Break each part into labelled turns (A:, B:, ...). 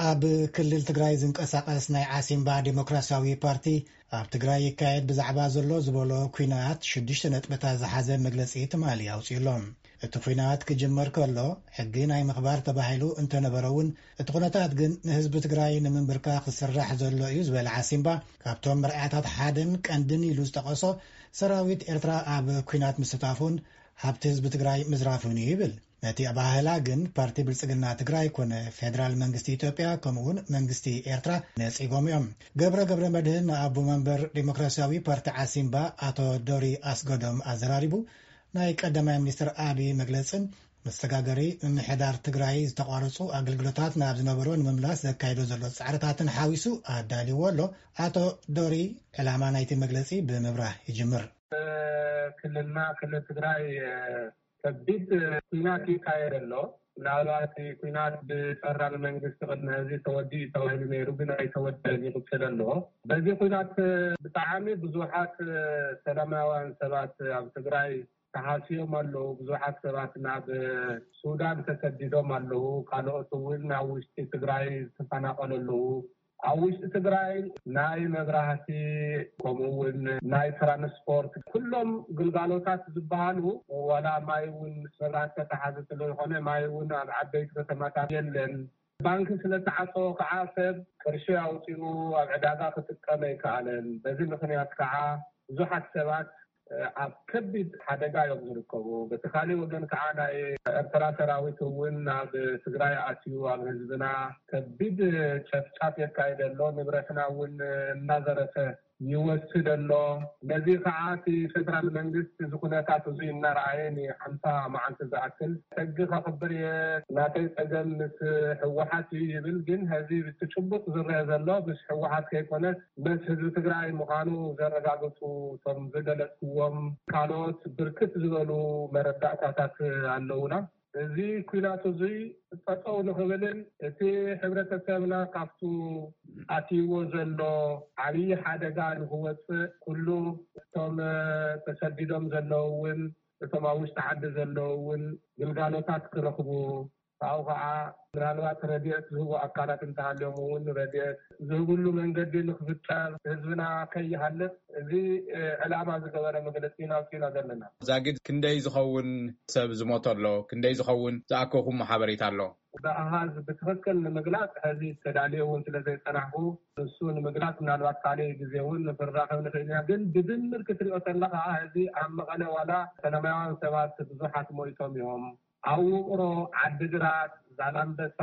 A: ኣብ ክልል ትግራይ ዝንቀሳቀስ ናይ ዓሲምባ ዲሞክራሲያዊ ፓርቲ ኣብ ትግራይ ይካየድ ብዛዕባ ዘሎ ዝበሎ ኩናት 6 ነጥብታት ዝሓዘ መግለጺ ትማሊ ኣውፂሎም። እቲ ኩናት ክጅመር ከሎ ሕጊ ናይ ምኽባር ተባሂሉ እንተነበረውን እቲ ኩነታት ግን ንህዝቢ ትግራይ ንምንብርካኽ ዝስራሕ ዘሎ እዩ ዝበለ ዓሲምባ ካብቶም መርኣያታት ሓደን ቀንድን ኢሉ ዝጠቐሶ ሰራዊት ኤርትራ ኣብ ኩናት ምስታፉን ሃብቲ ህዝቢ ትግራይ ምዝራፉን ይብል። ነቲ ኣባህላ ግን ፓርቲ ብልጽግና ትግራይ ኮነ ፌደራል መንግስቲ ኢትዮጵያ ከምኡውን መንግስቲ ኤርትራ ነጺጎም እዮም። ገብረ መድህን ኣቦ መንበር ዲሞክራሲያዊ ፓርቲ ዓሲምባ አቶ ዶሪ ኣስገዶም ኣዘራሪቡ ናይ ቀዳማይ ሚኒስትር አብይ መግለጽን መስተጋገሪ ምምሕዳር ትግራይ ዝተቋረጹ አገልግሎታት ናብ ዝነበሮ ንምምላስ ዘካይዶ ዘሎ ጻዕርታትን ሓዊሱ ኣዳሊዎ ኣሎ። አቶ ዶሪ ዕላማ ናይቲ መግለጺ ብምብራህ ይጅምር።
B: ክልልና ክልል ትግራይ ከቢድ ኩናት ይካየድ ኣሎ። ምናልባት ኩናት ብፌደራል መንግስቲ ቅድሚ ሕዚ ተወዲኡ ተባሂሉ ነይሩ፣ ግን ኣይተወደአን ይቕፅል ኣሎ። በዚ ኩናት ብጣዕሚ ብዙሓት ሰላማውያን ሰባት ኣብ ትግራይ ተሓስዮም ኣለዉ። ብዙሓት ሰባት ናብ ሱዳን ተሰዲዶም ኣለዉ። ካልኦት እውን ናብ ውሽጢ ትግራይ ተፈናቀሉ ኣለዉ። ኣብ ውሽጢ ትግራይ ናይ መብራህቲ ከምኡውን ናይ ትራንስፖርት ኩሎም ግልጋሎታት ዝበሃሉ ዋላ ማይ እውን መብራህቲ ተተሓዘ ስለዝኾነ ማይ እውን ኣብ ዓበይቲ ከተማታት የለን። ባንኪ ስለተዓፀወ ከዓ ሰብ ቅርሺ ኣውፂኡ ኣብ ዕዳጋ ክጥቀም ኣይከኣለን። በዚ ምክንያት ከዓ ብዙሓት ሰባት ኣብ ከቢድ ሓደጋ እዮም ዝርከቡ። በቲ ካሊእ ወገን ከዓ ናይ ኤርትራ ሰራዊት እውን ናብ ትግራይ ኣትዩ ኣብ ህዝብና ከቢድ ጨፍጫፍ የካይድ ኣሎ። ንብረትና እውን እናዘረፈ ይወስድ ኣሎ። ነዚ ከዓ እቲ ፌደራል መንግስቲ ዝኩነታት እዚ እናረኣየ ን50 መዓልቲ ዝኣክል ሕጊ ከኽብር ናተይ ፀገም ምስ ሕወሓት ይብል፣ ግን ሕዚ ብትጭቡጥ ዝርአ ዘሎ ምስ ሕወሓት ከይኮነስ ምስ ህዝቢ ትግራይ ምዃኑ ዘረጋግፁ ቶም ዝገለጽዎም ካልኦት ብርክት ዝበሉ መረዳእታታት ኣለውና። እዚ ኩናት እዚ ጠጠው ንኽብልን እቲ ሕብረተሰብና ካብቱ ኣትይዎ ዘሎ ዓብዪ ሓደጋ ንክወፅእ ኩሉ እቶም ተሰዲዶም ዘለዉ እውን እቶም ኣብ ውሽጢ ዓዲ ዘለዉ እውን ግልጋሎታት ክረኽቡ ካብኡ ከዓ ምናልባት ረድኤት ዝህቡ ኣካላት እንተሃልዮም እውን ረድኤት ዝህብሉ መንገዲ ንክፍጠር ህዝብና ከይሃልፍ እዚ ዕላማ ዝገበረ መግለፂ ናውፂና ዘለና።
C: ዛጊድ ክንደይ ዝኸውን ሰብ ዝሞት ኣሎ? ክንደይ ዝኸውን ዝኣከኹም ሓበሬታ ኣሎ?
B: ብኣሃዝ ብትክክል ንምግላጽ ሕዚ ተዳልየ እውን ስለዘይጸናሕኩ ንሱ ንምግላጽ ምናልባት ካልእ ግዜ እውን ንክራኸብ ንኽእል ኢና። ግን ብድምር ክትሪኦ ከለካ ሕዚ ኣብ መቐለ ዋላ ሰላማውያን ሰባት ብዙሓት ሞይቶም እዮም። ኣብ ውቕሮ፣ ዓዲግራት፣ ዛላምበሳ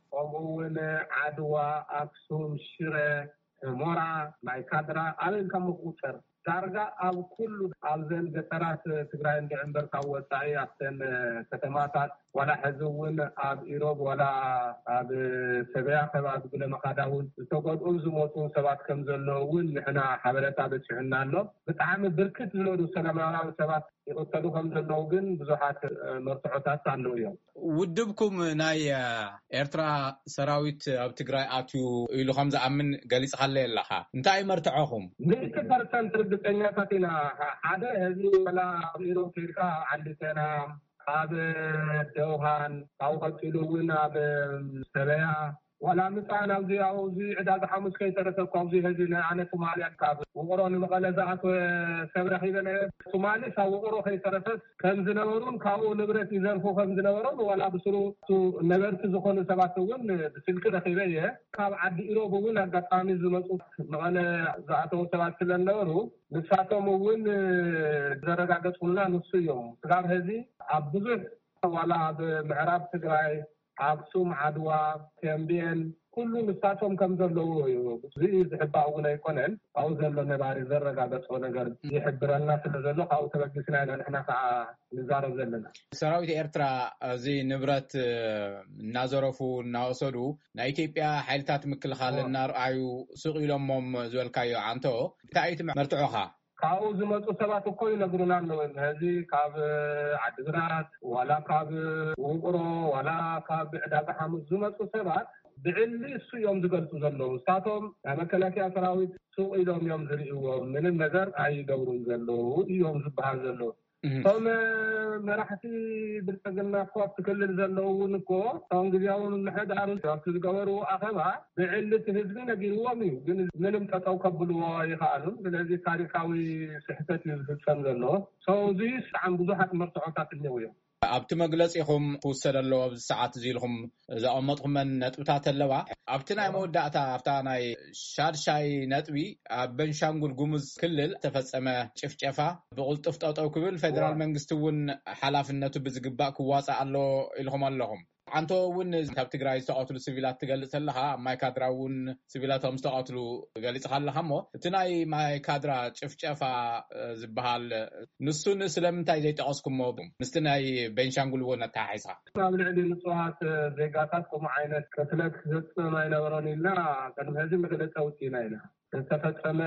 B: ከምኡውን ዓድዋ፣ ኣክሱም፣ ሽረ፣ ሑመራ፣ ማይካድራ ኣበይንካ ምቁፅር ዳርጋ ኣብ ኩሉ ኣብዘን ገጠራት ትግራይ እንድዕምበር ካብ ወፃኢ ኣብተን ከተማታት ዋላ ሕዚ እውን ኣብ ኢሮብ ዋላ ኣብ ሰበያ ከባቢ ብለመኻዳ እውን ዝተጎድኡ ዝሞቱን ሰባት ከም ዘለዉ እውን ንሕና ሓበሬታ በፂሑና ኣሎ። ብጣዕሚ ብርክት ዝበሉ ሰላማውያን ሰባት ይቕተሉ ከም ዘለዉ ግን ብዙሓት መርትዖታት ኣለዉ እዮም።
C: ውድብኩም ናይ ኤርትራ ሰራዊት ኣብ ትግራይ ኣትዩ ኢሉ ከም ዝኣምን ገሊጽካለ ኣለኻ። እንታይ መርትዖኹም?
B: 100% ርግጠኛታት ኢና። ሓደ ሕዚ ዋላ ኣብ ኢሮብ ከይድካ ዓዲሰና ኣብ ደውሃን ካብኡ ቀፂሉ እውን ኣብ ሰበያ ዋላ ምፃን ኣብዚ ዕዳጋ ሓሙስ ከይተረከብኩ ኣብዚ ሕዚ ኣነ ሶማልያ ካብ ውቕሮ ንመቐለ ዝኣተወ ሰብ ረኺበ ሶማሌ ካብ ውቕሮ ከይተረፈስ ከም ዝነበሩን ካብኡ ንብረት ይዘርፉ ከም ዝነበሩን ዋላ ብስሩ ነበርቲ ዝኾኑ ሰባት እውን ብስልኪ ረኺበ እየ። ካብ ዓዲ ኢሮብ እውን ኣጋጣሚ ዝመፁ መቐለ ዝኣተዉ ሰባት ስለነበሩ ንሳቶም እውን ዘረጋገፅኩልና ንሱ እዮም። ስጋር ሕዚ ኣብ ብዙሕ ዋላ ኣብ ምዕራብ ትግራይ ኣክሱም፣ ዓድዋ፣ ቴምቤን ኩሉ ንሳቶም ከም ዘለዉ እዩ። እዚ ዝሕባእ እውን ኣይኮነን። ካብኡ ዘሎ ነባሪ ዘረጋገፆ ነገር ይሕብረልና ስለ ዘሎ ካብኡ ተበጊስና ኢና ንሕና ከዓ ንዛረብ ዘለና።
C: ሰራዊት ኤርትራ እዚ ንብረት እናዘረፉ እናወሰዱ ናይ ኢትዮጵያ ሓይልታት ምክልኻል እናርኣዩ ስቕ ኢሎሞም ዝበልካዮ አንቶ እንታይ መርትዖኻ?
B: ካብኡ ዝመፁ ሰባት እኮ ይነግሩና ኣለዉ። ሕዚ ካብ ዓዲግራት ዋላ ካብ ውቕሮ ዋላ ካብ ዕዳጋ ሓሙስ ዝመፁ ሰባት ብዕሊ እሱ እዮም ዝገልጹ ዘለዉ። ንሳቶም ናይ መከላከያ ሰራዊት ሱቕ ኢሎም እዮም ዝርእዎም፣ ምንም ነገር ኣይገብሩን ዘለዉ እዮም ዝበሃል ዘለዉ። ቶም መራሕቲ ብልጽግና ኳፍ ክልል ዘለውን እኮ ቶም ግዚያውን ምሕዳር ዝገበሩ ኣኸባ ብዕልት ህዝቢ ነጊርዎም እዩ ግን ምንም ጠጠው ከብልዎ ይኽኣሉን ስለዚ ታሪካዊ ስሕተት እዩ ዝፍጸም ዘሎ እዚ ሰዓም ብዙሓት መርትዖታት እኒአው እዮም
C: ኣብቲ መግለጺኹም ክውሰድ ኣለዎ ኣብዚ ሰዓት እዚ ኢልኩም ዘቐመጥኩመን ነጥብታት ኣለዋ ኣብቲ ናይ መወዳእታ ኣብታ ናይ ሻድሻይ ነጥቢ ኣብ ቤንሻንጉል ጉሙዝ ክልል ተፈጸመ ጭፍጨፋ ብቕልጡፍ ጠጠው ክብል ፌደራል መንግስቲ እውን ሓላፍነቱ ብዝግባእ ክዋጻእ ኣሎ ኢልኩም ኣለኹም አንተ እውን ኣብ ትግራይ ዝተቃተሉ ሲቪላት ትገልጽ ኣለኻ ማይካድራ እውን ሲቪላቶም ዝተቃተሉ ገልጽ ኣለኻሞ እቲ ናይ ማይካድራ ጭፍጨፋ ዝበሃል ንሱን ስለምንታይ ዘይጠቀስኩሞ ምስቲ ናይ ቤንሻንጉል እውን ኣተሓሒዝካ
B: ኣብ ልዕሊ ንጹሃት ዜጋታት ከምኡ ዓይነት ቅትለት ክፍጸም ኣይነበሮን ኢልና ቅድሚ ሕዚ መግለጺ ኣውፂእና ኢና ዝተፈጸመ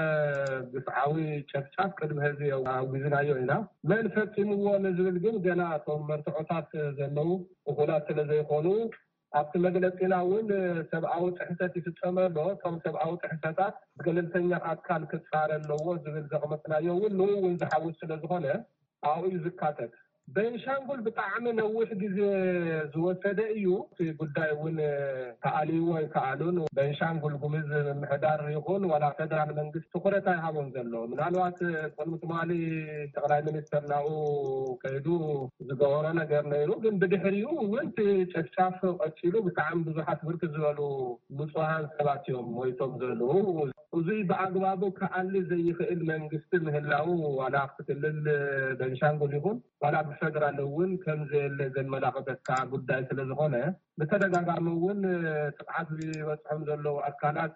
B: ግፍዓዊ ጨፍጫፍ ቅድሚ ሕዚ ኣብ ግዝናዮ ኢና መን ፈጺምዎ ንዝብል ግን ገና እቶም መርትዖታት ዘለው እኹላት ስለዘይኮኑ ኣብቲ መግለጺና እውን ሰብኣዊ ጥሕሰት ይፍጸም ኣሎ እቶም ሰብኣዊ ጥሕሰታት ገለልተኛ ኣካል ክጻረ ኣለዎ ዝብል ዘቕመጥናዮ እውን ንኡ እውን ዝሓውስ ስለዝኾነ ኣብኡ ዝካተት ቤንሻንጉል ብጣዕሚ ነዊሕ ግዜ ዝወሰደ እዩ እቲ ጉዳይ እውን ተኣልይዎ ይከኣሉን ቤንሻንጉል ጉሙዝ ምሕዳር ይኹን ዋላ ፌደራል መንግስቲ ትኩረት ኣይሃቦም ዘሎ ምናልባት ቅድሚ ትማሊ ጠቅላይ ሚኒስትር ናብኡ ከይዱ ዝገበሮ ነገር ነይሩ ግን ብድሕሪኡ እውን እቲ ጨፍጫፍ ቀፂሉ ብጣዕሚ ብዙሓት ብርክት ዝበሉ ንጹሃን ሰባት እዮም ሞይቶም ዘለዉ እዚ ብኣግባቡ ከኣሊ ዘይኽእል መንግስቲ ምህላው ዋላ ኣብቲ ክልል ቤንሻንጉል ይኹን ዋላ ብፌደራል እውን ከምዘየለ ዘመላኽተካ ጉዳይ ስለዝኾነ ብተደጋጋሚ እውን ጥቅዓት ዝበፅሖም ዘለዉ ኣካላት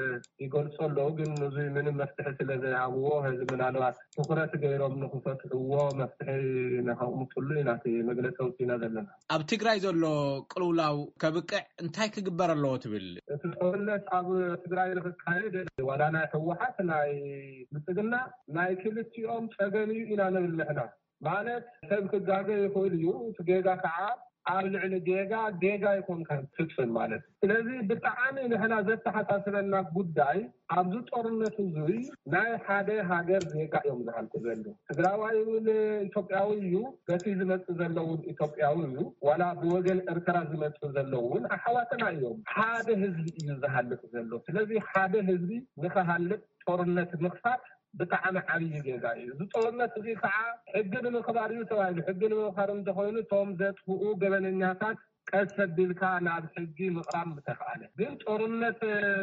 B: ይገልጹ ኣለዉ ግን እዚ ምንም መፍትሒ ስለዘይሃብዎ ህዚ ምናልባት ትኩረት ገይሮም ንክፈትሕዎ መፍትሒ ንኸቕምጡሉ ኢናቲ መግለፂ ኣውፂእና ዘለና
C: ኣብ ትግራይ ዘሎ ቅልውላው ከብቅዕ እንታይ ክግበር ኣለዎ ትብል
B: እቲ ጦርነት ኣብ ትግራይ ንክካየድ ዋላ ናይ ህወሓት ናይ ብልጽግና ናይ ክልቲኦም ፀገም እዩ ኢና ንብል ንሕና ማለት ሰብ ክጋገ ይኽእል እዩ እቲ ጌጋ ከዓ ኣብ ልዕሊ ጌጋ ይኮንካ ትፍፅም ማለት ስለዚ ብጣዕሚ ንሕና ዘተሓሳስበና ጉዳይ ኣብዚ ጦርነት እዙይ ናይ ሓደ ሃገር ዜጋ እዮም ዝሃልኩ ዘሎ ትግራዋይ እውን ኢትዮጵያዊ እዩ በቲ ዝመፅእ ዘለውን ኢትዮጵያዊ እዩ ዋላ ብወገን ኤርትራ ዝመፅእ ዘለውን ኣሕዋትና እዮም ሓደ ህዝቢ እዩ ዝሃልቅ ዘሎ ስለዚ ሓደ ህዝቢ ንኽሃልቅ ጦርነት ምኽፋት ብጣዕሚ ዓብይ ጌጋ እዩ እዚ ጦርነት እዚ ከዓ ሕጊ ንምኽባር እዩ ተባሂሉ ሕጊ ንምኽባር እንተኾይኑ ቶም ዘጥፍኡ ገበነኛታት ቀስ ሰቢልካ ናብ ሕጊ ምቕራብ ምተኸኣለ ግን ጦርነት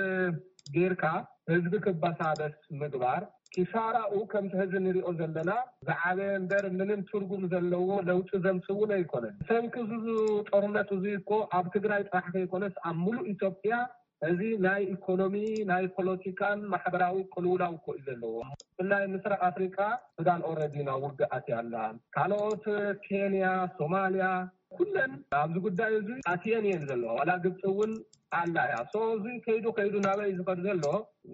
B: ጌርካ ህዝቢ ክበሳበስ ምግባር ኪሳራኡ ከምቲ ህዚ ንሪኦ ዘለና ዝዓበየ እምበር ምንም ትርጉም ዘለዎ ለውጢ ዘምፅውን ኣይኮነን ሰንኪ ጦርነት እዚ እኮ ኣብ ትግራይ ጥራሕ ከይኮነስ ኣብ ሙሉእ ኢትዮጵያ እዚ ናይ ኢኮኖሚ ናይ ፖለቲካን ማሕበራዊ ቅልውላው እኮ እዩ ዘለዎ ብፍላይ ምስራቅ ኣፍሪካ ሱዳን ኦልሬዲ ናብ ውግኣት ኣላ ካልኦት ኬንያ ሶማልያ ኩለን ኣብዚ ጉዳይ እዚ ኣትየን እየን ዘለዋ ዋላ ግብፂ እውን ኣላ እያ እዚ ከይዱ ናበይ ዝኸድ ዘሎ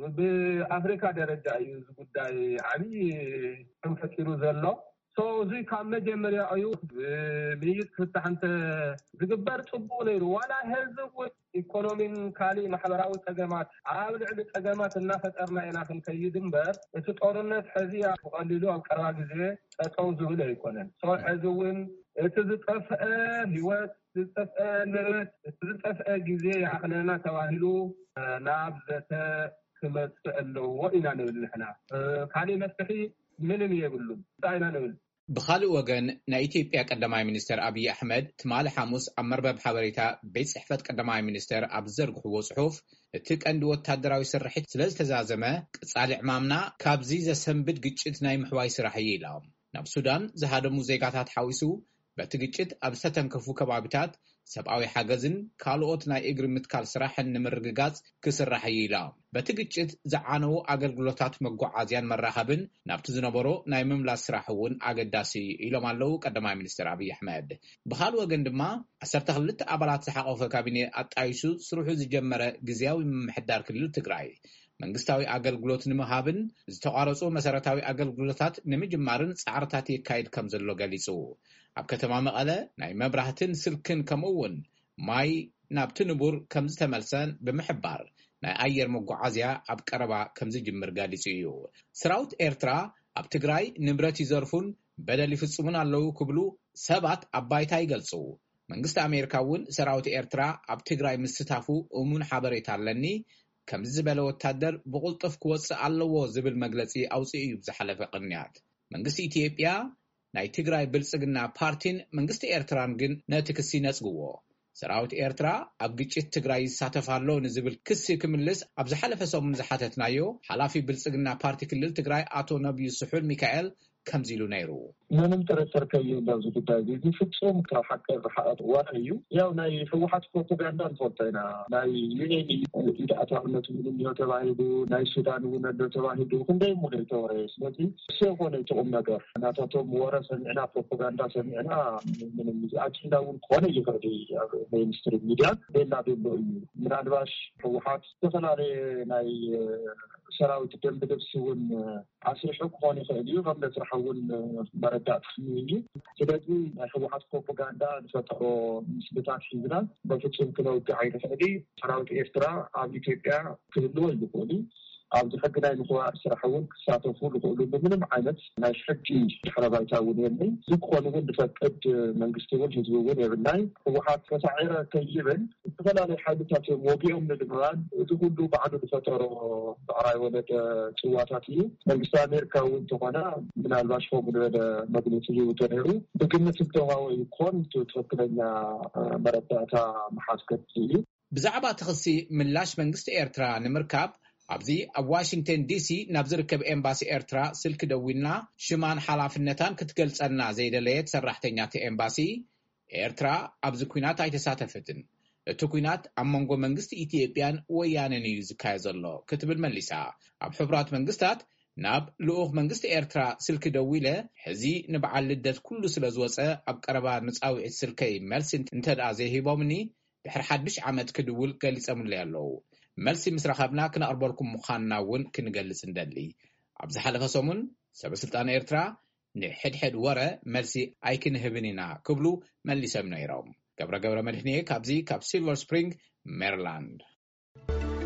B: ብኣፍሪካ ደረጃ እዩ እዚ ጉዳይ ዓብይ ተንፈጢሩ ዘሎ እዚ ካብ መጀመርያ እዩ ብይት ክፍታሕ እንተ ዝግበር ፅቡቅ ነይሩ ዋላ ህዝብ ኢኮኖሚን ካሊእ ማሕበራዊ ፀገማት ኣብ ልዕሊ ፀገማት እናፈጠርና ኢና ክንከይድ እምበር እቲ ጦርነት ሕዚ ብቐሊሉ ኣብ ቀረባ ግዜ ጠጠው ዝብል ኣይኮነን ሕዚ እውን እቲ ዝጠፍአ ህይወት ዝጠፍአ ንብረት እቲ ዝጠፍአ ግዜ ይዓቕለና ተባሂሉ ናብ ዘተ ክመፅእ ኣለዎ ኢና ንብል ንሕና ካሊእ መፍትሒ ምንም የብሉን እንታይ ኢና ንብል
C: ብኻልእ ወገን ናይ ኢትዮጵያ ቀዳማይ ሚኒስትር አብይ አሕመድ ትማሊ ሐሙስ ኣብ መርበብ ሓበሬታ ቤት ጽሕፈት ቀዳማይ ሚኒስትር ኣብ ዘርግሕዎ ጽሑፍ እቲ ቀንዲ ወታደራዊ ስርሒት ስለዝተዛዘመ ቅጻሊ ዕማምና ካብዚ ዘሰንብድ ግጭት ናይ ምሕዋይ ስራሕ እዩ ኢሎም ናብ ሱዳን ዝሃደሙ ዜጋታት ሓዊሱ በቲ ግጭት ኣብ ዝተተንከፉ ከባቢታት ሰብኣዊ ሓገዝን ካልኦት ናይ እግሪ ምትካል ስራሕን ንምርግጋጽ ክስራሕ እዩ ኢሎም በቲ ግጭት ዝዓነዉ ኣገልግሎታት መጓዓዝያን መራኸብን ናብቲ ዝነበሮ ናይ ምምላስ ስራሕ እውን ኣገዳሲ ኢሎም ኣለዉ ቀዳማይ ሚኒስትር አብይ አሕመድ ብኻልእ ወገን ድማ 12 ኣባላት ዝሓቆፈ ካቢነ ኣጣይሹ ስርሑ ዝጀመረ ግዝያዊ ምምሕዳር ክልል ትግራይ መንግስታዊ ኣገልግሎት ንምሃብን ዝተቋረጹ መሰረታዊ ኣገልግሎታት ንምጅማርን ጻዕርታት ይካየድ ከም ዘሎ ገሊጹ ኣብ ከተማ መቐለ ናይ መብራህትን ስልክን ከምኡውን ማይ ናብቲ ንቡር ከም ዝተመልሰን ብምሕባር ናይ ኣየር መጓዓዝያ ኣብ ቀረባ ከም ዝጅምር ገሊጹ እዩ ሰራዊት ኤርትራ ኣብ ትግራይ ንብረት ይዘርፉን በደል ይፍጽሙን አለው ክብሉ ሰባት አባይታ ይገልጹ መንግስት አሜሪካ እውን ሰራዊት ኤርትራ ኣብ ትግራይ ምስታፉ እሙን ሓበሬታ ኣለኒ ከም ዝበለ ወታደር ብቁልጥፍ ክወጽእ ኣለዎ ዝብል መግለጺ ኣውጽኡ እዩ ዝሓለፈ ቅንያት መንግስት ኢትዮጵያ ናይ ትግራይ ብልጽግና ፓርቲን መንግስት ኤርትራን ግን ነቲ ክሲ ነጽግዎ ሰራዊት ኤርትራ ኣብ ግጭት ትግራይ ይሳተፋሎ ንዝብል ክሲ ክምልስ ኣብ ዝሓለፈ ሰሙን ዝሓተትናዮ ሓላፊ ብልጽግና ፓርቲ ክልል ትግራይ አቶ ነብዩ ስሑል ሚካኤል ከምዚሉ ነይሩ
D: ምንም ጥርጥር ከየለው ዝጉዳይ እዚ ፍጹም ካብ ሓቂ ዝሓቀ ወሬዩ ያው ናይ ህወሓት ፕሮፓጋንዳ እንፈልጠና ናይ ዩኤን ኢዳአታውነቱ ምንም ተባሂሉ ናይ ሱዳን እውን ተባሂሉ ክንደይ ሙሉ ተወረ ስለዚ ሲሆነ ጥቁም ነገር ናታቶም ወረ ሰሚዕና ፕሮፓጋንዳ ሰሚዕና ምንም አጭንዳውን ኮነ ይፈርዲ ሚኒስትሪ ሚዲያ ሌላ ደሎ እዩ ምናልባሽ ህወሓት ተፈላለ ናይ ሰራዊት ደንብ ልብስውን አስርሑ ኮነ ይፈርዲ ከምለስራውን መረዳት ፍሚኒ ስለዚህ ህወሓት ፕሮፓጋንዳ ንፈጠሮ ምስልታት ሒዝና በፍጹም ክነውግዕ አይተፈቅዲ ሰራዊት ኤርትራ ኣብ ኢትዮጵያ ክህልዎ ይኽእሉ ኣብ ዝሕግናይ ምኽባር ስራሕውን ክሳተፉ ዝኽእሉ ምንም ዓይነት ናይ ሕጂ ድሕረ ባይታ እውን የለይ ዝኮኑ እውን ዝፈቅድ መንግስቲ እውን ህዝቢ እውን የብልናይ ህወሓት ተሳዒረ ከይብል ዝተፈላለዩ ሓይልታት ወጊኦም ንምባል እዚ ሁሉ ባዕሉ ዝፈጠሮ ብዕራይ ወለደ ፅዋታት እዩ መንግስቲ አሜሪካ እውን ተኾነ ምናልባሽ ከምኡ ዝበለ መግለፂ ሂቡ ተነይሩ ብግምት ዝተዋወ ይኮን ትክክለኛ መረዳእታ መሓዝከት እዩ
C: ብዛዕባ ተኽሲ ምላሽ መንግስቲ ኤርትራ ንምርካብ ኣብዚ ኣብ ዋሽንግተን ዲሲ ናብ ዝርከብ ኤምባሲ ኤርትራ ስልክ ደዊልና ሽማን ሓላፍነታን ክትገልጸና ዘይደለየት ሰራሕተኛት ኤምባሲ ኤርትራ ኣብዚ ኩናት ኣይተሳተፈትን እቲ ኩናት ኣብ መንጎ መንግስቲ ኢትዮጵያን ወያነን እዩ ዝካየድ ዘሎ ክትብል መሊሳ ኣብ ሕቡራት መንግስታት ናብ ልኡኽ መንግስቲ ኤርትራ ስልክ ደዊለ ሕዚ ንበዓል ልደት ኩሉ ስለ ዝወፀ ኣብ ቀረባ ንፃውዒት ስልከይ መልሲ እንተደኣ ዘይሂቦምኒ ድሕሪ 1 ዓመት ክድውል ገሊፆምለ ኣለዉ መልሲ ምስረኸብና ክነቕርበልኩም ምዃንና እውን ክንገልጽ እንደሊ ኣብ ዝሓለፈ ሰሙን ሰበስልጣን ኤርትራ ንሕድሕድ ወረ መልሲ ኣይክንህብን ኢና ክብሉ መሊሶም ነይሮም ገብረ መድህንየ ካብዚ ካብ ሲልቨር ስፕሪንግ ሜሪላንድ